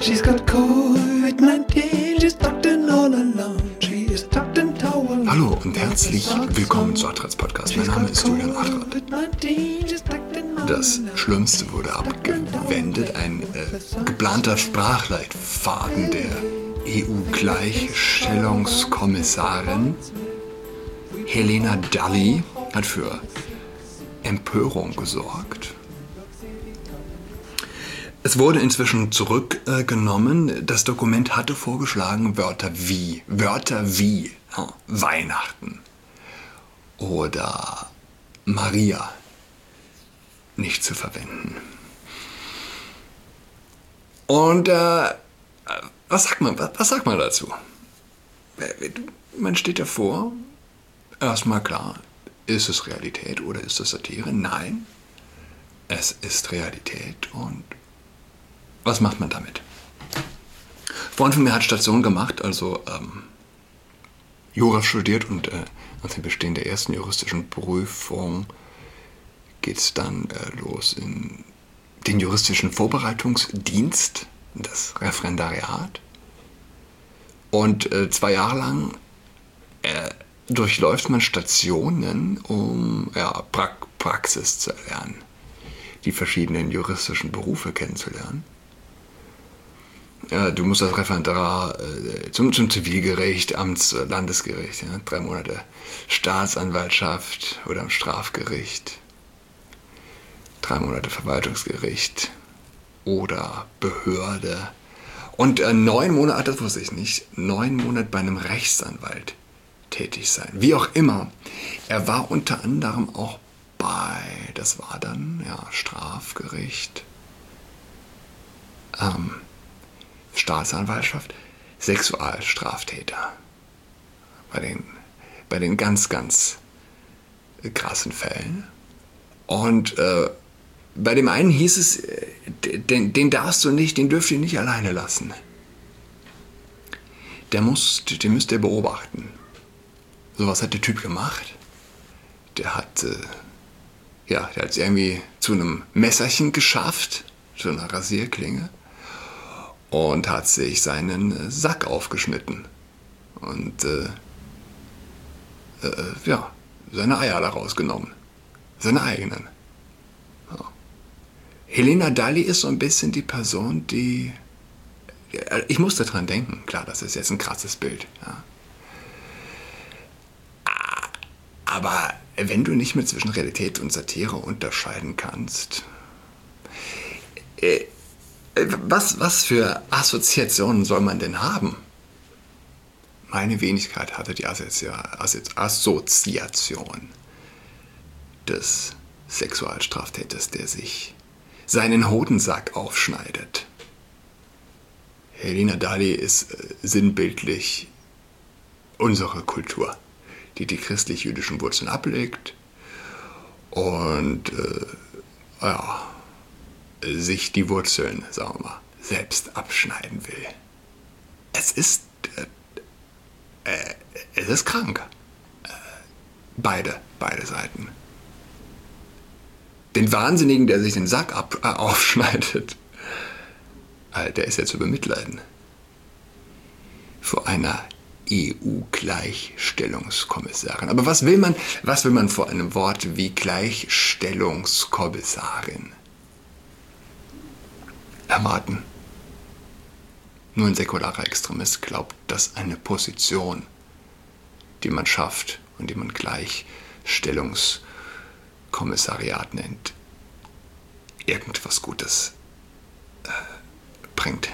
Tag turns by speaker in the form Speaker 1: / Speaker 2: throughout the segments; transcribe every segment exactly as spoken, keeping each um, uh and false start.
Speaker 1: She's got covid nineteen, she's tucked in all alone. She is tucked in towel.
Speaker 2: Hallo und herzlich willkommen zu Adrats Podcast. Mein Name ist Julian Adrat. Das Schlimmste wurde abgewendet. Ein äh, geplanter Sprachleitfaden der E U-Gleichstellungskommissarin Helena Dalli hat für Empörung gesorgt. Es wurde inzwischen zurückgenommen. Das Dokument hatte vorgeschlagen, Wörter wie, Wörter wie ja, Weihnachten oder Maria nicht zu verwenden. Und äh, was sagt man, was, was sagt man dazu? Man steht davor, erstmal klar, ist es Realität oder ist es Satire? Nein, es ist Realität. Und was macht man damit? Ein Freund von mir hat Station gemacht, also ähm, Jura studiert und äh, nach dem Bestehen der ersten juristischen Prüfung geht es dann äh, los in den juristischen Vorbereitungsdienst, das Referendariat. Und äh, zwei Jahre lang äh, durchläuft man Stationen, um ja, pra- Praxis zu erlernen, die verschiedenen juristischen Berufe kennenzulernen. Ja, du musst das Referendar äh, zum, zum Zivilgericht, Amts-, Landesgericht, ja, drei Monate Staatsanwaltschaft oder am Strafgericht, drei Monate Verwaltungsgericht oder Behörde und äh, neun Monate, das wusste ich nicht, neun Monate bei einem Rechtsanwalt tätig sein. Wie auch immer, er war unter anderem auch bei, das war dann, ja, Strafgericht, ähm, Staatsanwaltschaft, Sexualstraftäter. Bei den, bei den ganz, ganz krassen Fällen. Und äh, bei dem einen hieß es, den, den darfst du nicht, den dürft ihr nicht alleine lassen. Der muss, den müsst ihr beobachten. So was hat der Typ gemacht. Der hat, äh, ja, der hat es irgendwie zu einem Messerchen geschafft, zu einer Rasierklinge. Und hat sich seinen Sack aufgeschnitten. Und, äh, äh, ja, seine Eier daraus genommen. Seine eigenen. Ja. Helena Dalli ist so ein bisschen die Person, die... Ich musste dran denken. Klar, das ist jetzt ein krasses Bild. Ja. Aber wenn du nicht mehr zwischen Realität und Satire unterscheiden kannst... Äh, Was, was für Assoziationen soll man denn haben? Meine Wenigkeit hatte die Assoziation des Sexualstraftäters, der sich seinen Hodensack aufschneidet. Helena Dalli ist äh, sinnbildlich unsere Kultur, die die christlich-jüdischen Wurzeln ablegt und äh, ja, sich die Wurzeln, sagen wir mal, selbst abschneiden will. Es ist, äh, äh, es ist krank. Äh, beide, beide Seiten. Den Wahnsinnigen, der sich den Sack ab, äh, aufschneidet, äh, der ist ja zu bemitleiden. Vor einer E U-Gleichstellungskommissarin. Aber was will man, was will man vor einem Wort wie Gleichstellungskommissarin erwarten? Nur ein säkularer Extremist glaubt, dass eine Position, die man schafft und die man Gleichstellungskommissariat nennt, irgendwas Gutes äh, bringt.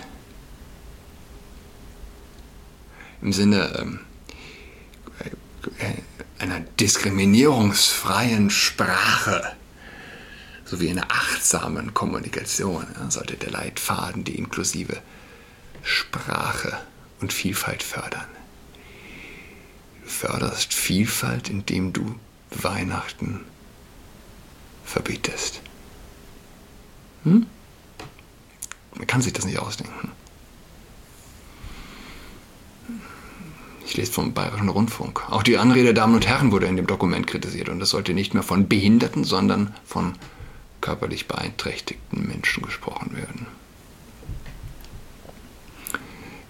Speaker 2: Im Sinne ähm, äh, einer diskriminierungsfreien Sprache sowie einer achtsamen Kommunikation ja, sollte der Leitfaden die inklusive Sprache und Vielfalt fördern. Du förderst Vielfalt, indem du Weihnachten verbietest. Hm? Man kann sich das nicht ausdenken. Ich lese vom Bayerischen Rundfunk. Auch die Anrede der Damen und Herren wurde in dem Dokument kritisiert und es sollte nicht mehr von Behinderten, sondern von körperlich beeinträchtigten Menschen gesprochen werden.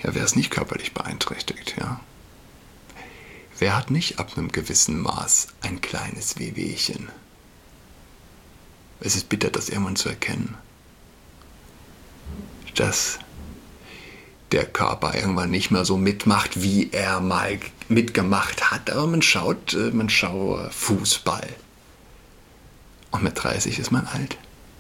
Speaker 2: Ja, wer ist nicht körperlich beeinträchtigt, ja? Wer hat nicht ab einem gewissen Maß ein kleines Wehwehchen? Es ist bitter, das irgendwann zu erkennen, dass der Körper irgendwann nicht mehr so mitmacht, wie er mal mitgemacht hat. Aber man schaut, man schaut Fußball. Und mit dreißig ist man alt.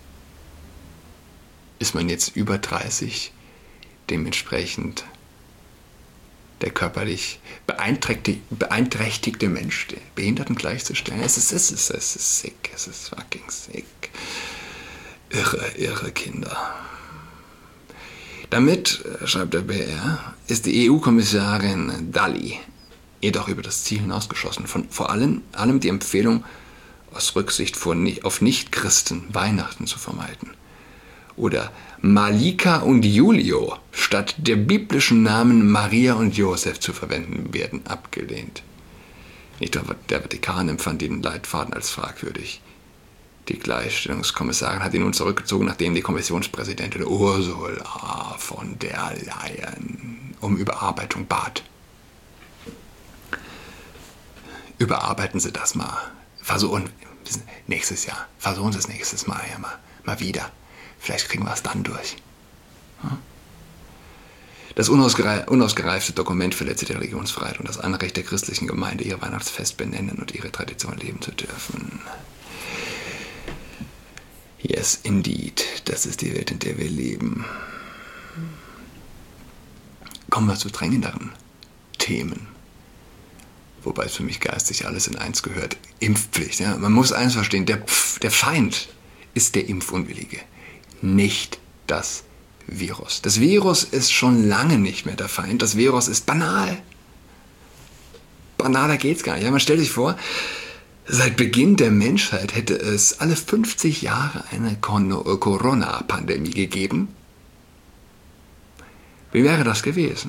Speaker 2: Ist man jetzt über dreißig, dementsprechend der körperlich beeinträchtigte, beeinträchtigte Mensch, den Behinderten gleichzustellen. Es ist, es ist, es ist sick, es ist fucking sick. Irre, irre Kinder. Damit, schreibt der B R, ist die E U-Kommissarin Dalli jedoch über das Ziel hinausgeschossen. Von, vor allem, allem die Empfehlung, aus Rücksicht vor, auf Nichtchristen Weihnachten zu vermeiden. Oder Malika und Julio statt der biblischen Namen Maria und Josef zu verwenden, werden abgelehnt. Nicht der Vatikan empfand den Leitfaden als fragwürdig. Die Gleichstellungskommissarin hat ihn nun zurückgezogen, nachdem die Kommissionspräsidentin Ursula von der Leyen um Überarbeitung bat. Überarbeiten Sie das mal. Versuchen, nächstes Jahr. Versuchen Sie es nächstes Mal ja mal, mal wieder. Vielleicht kriegen wir es dann durch. Das unausgereifte Dokument verletzt die Religionsfreiheit und das Anrecht der christlichen Gemeinde, ihr Weihnachtsfest benennen und ihre Tradition leben zu dürfen. Yes, indeed. Das ist die Welt, in der wir leben. Kommen wir zu drängenderen Themen. Wobei es für mich geistig alles in eins gehört. Impfpflicht. Ja? Man muss eins verstehen, der, der Feind ist der Impfunwillige, nicht das Virus. Das Virus ist schon lange nicht mehr der Feind. Das Virus ist banal. Banaler geht's gar nicht. Ja, man stellt sich vor, seit Beginn der Menschheit hätte es alle fünfzig Jahre eine Corona-Pandemie gegeben. Wie wäre das gewesen?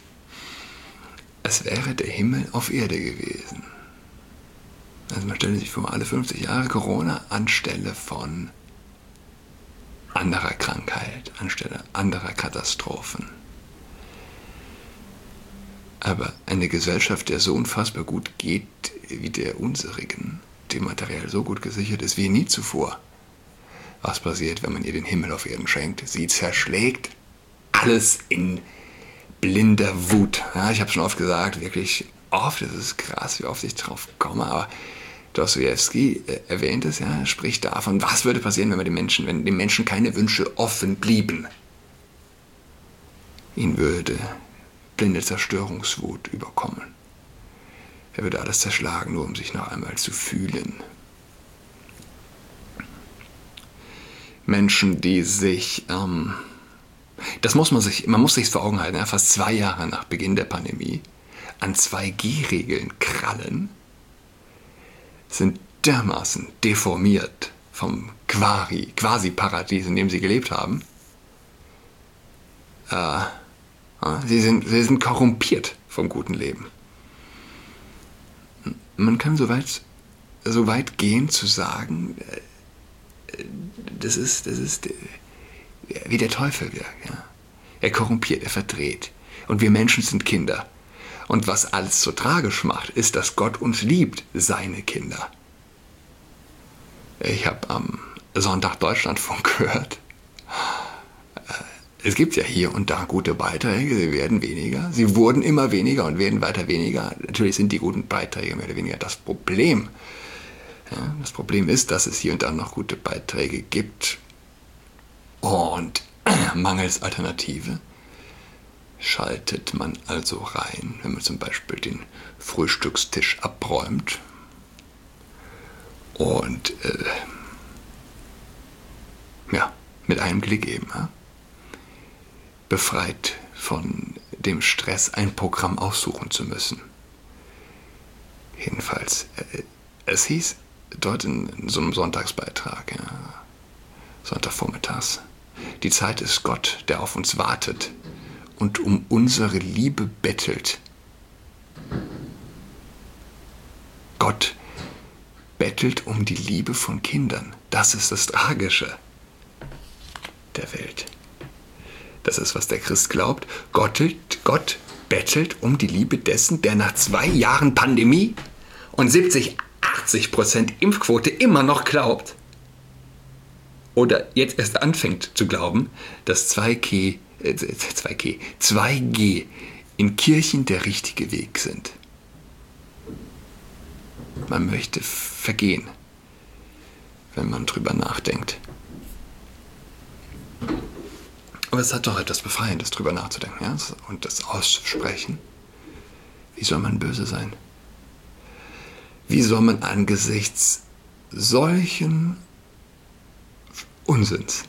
Speaker 2: Es wäre der Himmel auf Erde gewesen. Also man stellt sich vor, alle fünfzig Jahre Corona anstelle von anderer Krankheit, anstelle anderer Katastrophen. Aber eine Gesellschaft, der so unfassbar gut geht wie der unserigen, die materiell so gut gesichert ist wie nie zuvor. Was passiert, wenn man ihr den Himmel auf Erden schenkt? Sie zerschlägt alles in blinder Wut. Ja, ich habe schon oft gesagt, wirklich oft, das ist krass, wie oft ich drauf komme, aber Dostoevsky äh, erwähnt es, ja, spricht davon, was würde passieren, wenn wir den Menschen, wenn den Menschen keine Wünsche offen blieben. Ihn würde blinde Zerstörungswut überkommen. Er würde alles zerschlagen, nur um sich noch einmal zu fühlen. Menschen, die sich, ähm, das muss man sich, man muss sich vor Augen halten, ja, fast zwei Jahre nach Beginn der Pandemie, an zwei G Regeln krallen, sind dermaßen deformiert vom Quasi, Quasi-Paradies, in dem sie gelebt haben. Äh, sie, sind, sie sind korrumpiert vom guten Leben. Man kann so weit, so weit gehen zu sagen, das ist, das ist wie der Teufel wirkt. Ja. Er korrumpiert, er verdreht. Und wir Menschen sind Kinder. Und was alles so tragisch macht, ist, dass Gott uns liebt, seine Kinder. Ich habe am Sonntag Deutschlandfunk gehört. Es gibt ja hier und da gute Beiträge, sie werden weniger. Sie wurden immer weniger und werden weiter weniger. Natürlich sind die guten Beiträge mehr oder weniger das Problem. Ja, das Problem ist, dass es hier und da noch gute Beiträge gibt. Und mangels Alternative schaltet man also rein, wenn man zum Beispiel den Frühstückstisch abräumt und äh, ja, mit einem Klick eben, ja, befreit von dem Stress, ein Programm aussuchen zu müssen. Jedenfalls, äh, es hieß dort in, in so einem Sonntagsbeitrag, ja, Sonntagvormittags, die Zeit ist Gott, der auf uns wartet und um unsere Liebe bettelt. Gott bettelt um die Liebe von Kindern. Das ist das Tragische der Welt. Das ist, was der Christ glaubt. Gott, Gott bettelt um die Liebe dessen, der nach zwei Jahren Pandemie und siebzig, achtzig Prozent Impfquote immer noch glaubt. Oder jetzt erst anfängt zu glauben, dass zwei G, äh, zwei G, zwei G in Kirchen der richtige Weg sind. Man möchte vergehen, wenn man drüber nachdenkt. Aber es hat doch etwas Befreiendes, drüber nachzudenken, ja? Und das auszusprechen. Wie soll man böse sein? Wie soll man angesichts solchen Unsinns,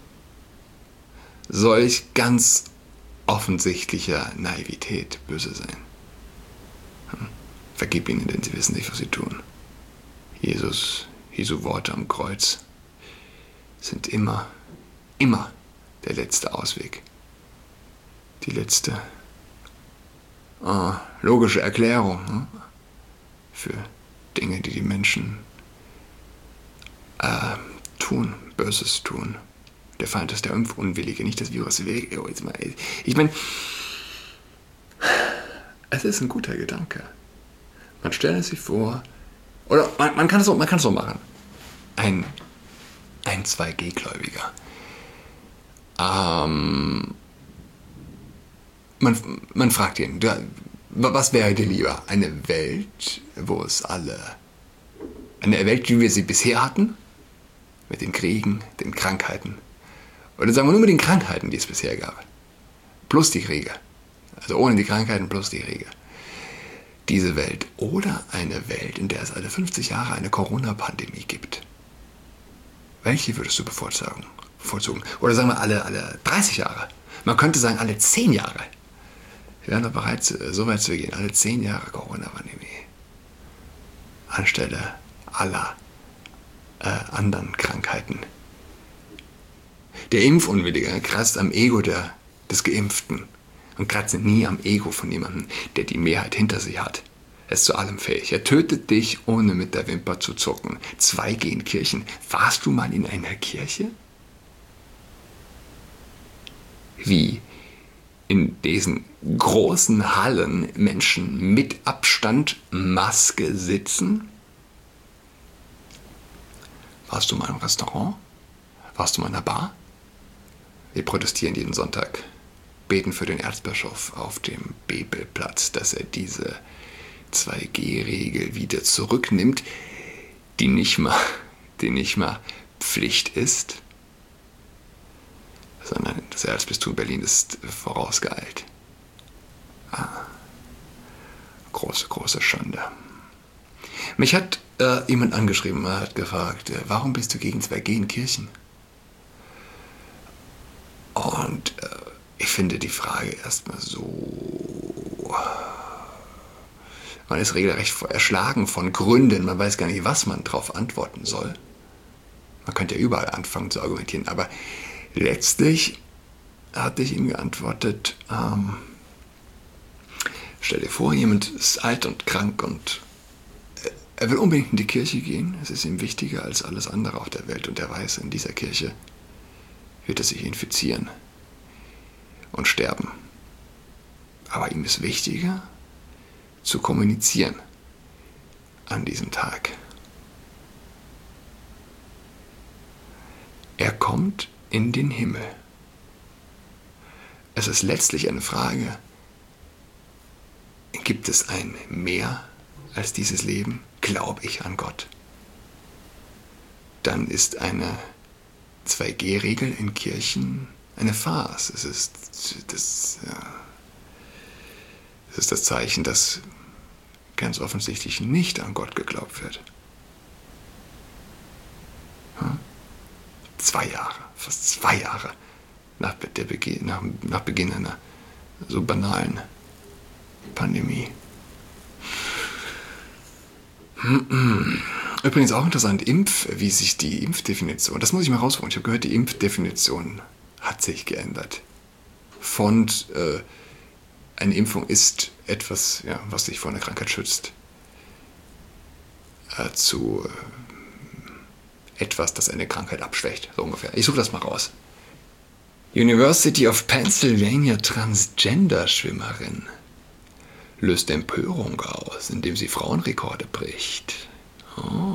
Speaker 2: solch ganz offensichtlicher Naivität böse sein? Hm. Vergib ihnen, denn sie wissen nicht, was sie tun. Jesus, Jesu Worte am Kreuz sind immer, immer der letzte Ausweg. Die letzte oh, logische Erklärung hm, für Dinge, die die Menschen äh, tun, Böses tun. Der Feind ist der Impfunwillige, nicht das Virus. Ich meine, es ist ein guter Gedanke. Man stellt sich vor, oder man, man kann es so, man kann es so machen. Ein, ein zwei G-Gläubiger. Ähm, man, man fragt ihn, was wäre dir lieber? Eine Welt, wo es alle, eine Welt, wie wir sie bisher hatten, mit den Kriegen, den Krankheiten, oder sagen wir nur mit den Krankheiten, die es bisher gab, plus die Kriege, also ohne die Krankheiten plus die Kriege. Diese Welt oder eine Welt, in der es alle fünfzig Jahre eine Corona-Pandemie gibt. Welche würdest du bevorzugen? bevorzugen? Oder sagen wir alle, alle dreißig Jahre. Man könnte sagen alle zehn Jahre. Wir wären doch bereit, so weit zu gehen. Alle zehn Jahre Corona-Pandemie. Anstelle aller äh, anderen Krankheiten. Der Impfunwillige kratzt am Ego der, des Geimpften. Und kratzt nie am Ego von jemandem, der die Mehrheit hinter sich hat. Er ist zu allem fähig. Er tötet dich, ohne mit der Wimper zu zucken. zwei G in Kirchen. Warst du mal in einer Kirche? Wie in diesen großen Hallen Menschen mit Abstand, Maske sitzen? Warst du mal im Restaurant? Warst du mal in einer Bar? Wir protestieren jeden Sonntag. Beten für den Erzbischof auf dem Bebelplatz, dass er diese zwei G Regel wieder zurücknimmt, die nicht mal, die nicht mal Pflicht ist, sondern das Erzbistum Berlin ist vorausgeeilt. Ah, große, große Schande. Mich hat äh, jemand angeschrieben, er hat gefragt, äh, warum bist du gegen zwei G in Kirchen? Und äh, ich finde die Frage erstmal so... Man ist regelrecht erschlagen von Gründen. Man weiß gar nicht, was man darauf antworten soll. Man könnte ja überall anfangen zu argumentieren. Aber letztlich hatte ich ihm geantwortet, ähm, stell dir vor, jemand ist alt und krank und er will unbedingt in die Kirche gehen. Es ist ihm wichtiger als alles andere auf der Welt. Und er weiß, in dieser Kirche wird er sich infizieren und sterben. Aber ihm ist wichtiger, zu kommunizieren an diesem Tag. Er kommt in den Himmel. Es ist letztlich eine Frage, gibt es ein Mehr als dieses Leben? Glaube ich an Gott? Dann ist eine zwei G Regel in Kirchen eine Farce. Es ist das, ja, es ist das Zeichen, dass ganz offensichtlich nicht an Gott geglaubt wird. Hm? Zwei Jahre, fast zwei Jahre nach, der Beginn, nach, nach Beginn einer so banalen Pandemie. Übrigens auch interessant, Impf, wie sich die Impfdefinition, das muss ich mal rausholen, ich habe gehört, die Impfdefinition hat sich geändert. Von äh, eine Impfung ist etwas, ja, was dich vor einer Krankheit schützt, äh, zu äh, etwas, das eine Krankheit abschwächt, so ungefähr. Ich suche das mal raus. University of Pennsylvania Transgender-Schwimmerin löst Empörung aus, indem sie Frauenrekorde bricht. Oh.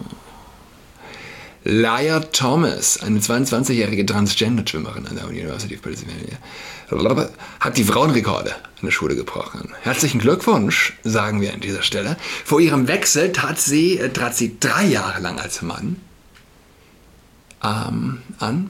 Speaker 2: Laia Thomas, eine zweiundzwanzigjährige Transgender-Schwimmerin an der University of Pennsylvania, hat die Frauenrekorde an der Schule gebrochen. Herzlichen Glückwunsch, sagen wir an dieser Stelle. Vor ihrem Wechsel trat sie, äh, trat sie drei Jahre lang als Mann ähm, an.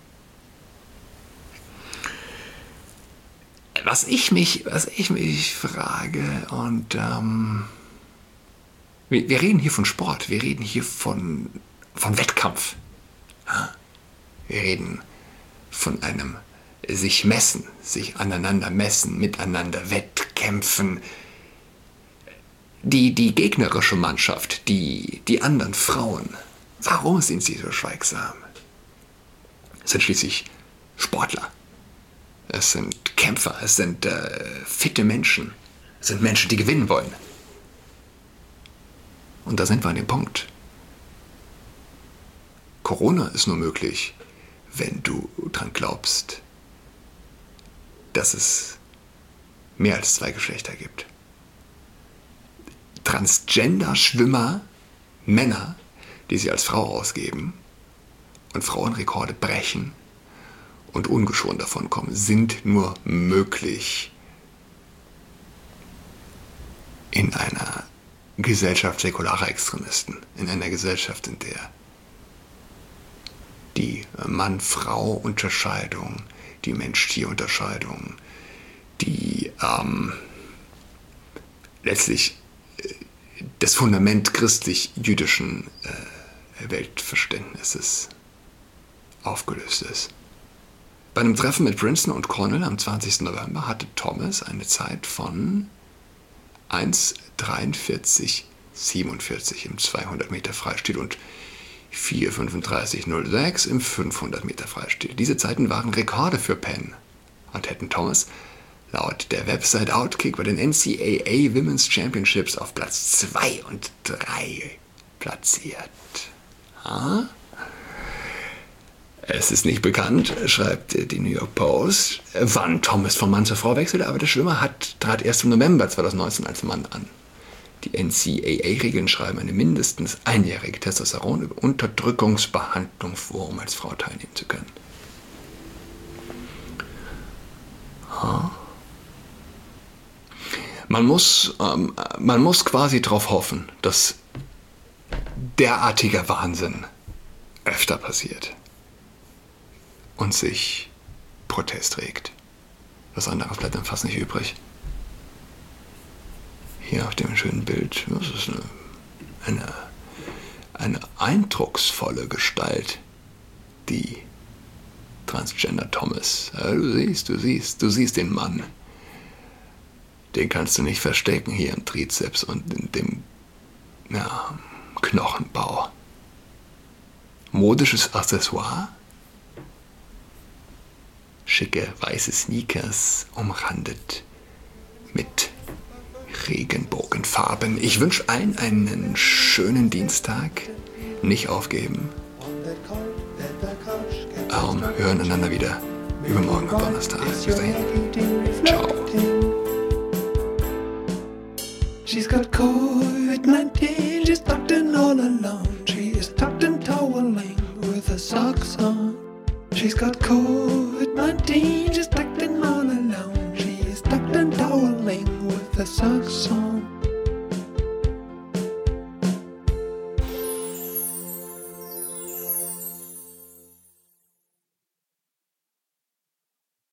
Speaker 2: Was ich mich, was ich mich frage, und ähm, wir, wir reden hier von Sport, wir reden hier von, von Wettkampf. Ja? Wir reden von einem sich messen, sich aneinander messen, miteinander wettkämpfen. Die, die gegnerische Mannschaft, die, die anderen Frauen, warum sind sie so schweigsam? Es sind schließlich Sportler. Es sind Kämpfer, es sind äh, fitte Menschen, es sind Menschen, die gewinnen wollen. Und da sind wir an dem Punkt. Corona ist nur möglich, wenn du dran glaubst, dass es mehr als zwei Geschlechter gibt. Transgender-Schwimmer, Männer, die sich als Frau ausgeben und Frauenrekorde brechen und ungeschoren davon kommen, sind nur möglich in einer Gesellschaft säkularer Extremisten, in einer Gesellschaft, in der die Mann-Frau-Unterscheidung, die Mensch-Tier-Unterscheidung, die ähm, letztlich äh, das Fundament christlich-jüdischen äh, Weltverständnisses aufgelöst ist. Bei einem Treffen mit Princeton und Cornell am zwanzigsten November hatte Thomas eine Zeit von eins dreiundvierzig siebenundvierzig im zweihundert Meter Freistil und vier fünfunddreißig null sechs im fünfhundert Meter Freistil. Diese Zeiten waren Rekorde für Penn und hätten Thomas laut der Website Outkick bei den N C A A Women's Championships auf Platz zwei und drei platziert. Ha? Es ist nicht bekannt, schreibt die New York Post, wann Thomas von Mann zur Frau wechselte, aber der Schwimmer hat, trat erst im November zweitausendneunzehn als Mann an. Die N C A A-Regeln schreiben eine mindestens einjährige Testosteron-Unterdrückungsbehandlung vor, um als Frau teilnehmen zu können. Huh? Man muss, ähm, man muss quasi darauf hoffen, dass derartiger Wahnsinn öfter passiert und sich Protest regt. Was anderes bleibt dann fast nicht übrig. Hier auf dem schönen Bild, das ist eine, eine, eine eindrucksvolle Gestalt, die Transgender Thomas. Ja, du siehst, du siehst, du siehst den Mann. Den kannst du nicht verstecken hier im Trizeps und in dem ja, Knochenbau. Modisches Accessoire? Schicke weiße Sneakers, umrandet mit Regenbogenfarben. Ich wünsche allen einen schönen Dienstag. Nicht aufgeben. Ähm, hören einander wieder übermorgen am Donnerstag. Bis dahin. Ciao.
Speaker 1: She's got COVID nineteen, she's tucked in all alone. She is tucked in toweling with her socks on. She's got COVID nineteen, she's tucked in all alone. She is tucked in toweling with her socks on.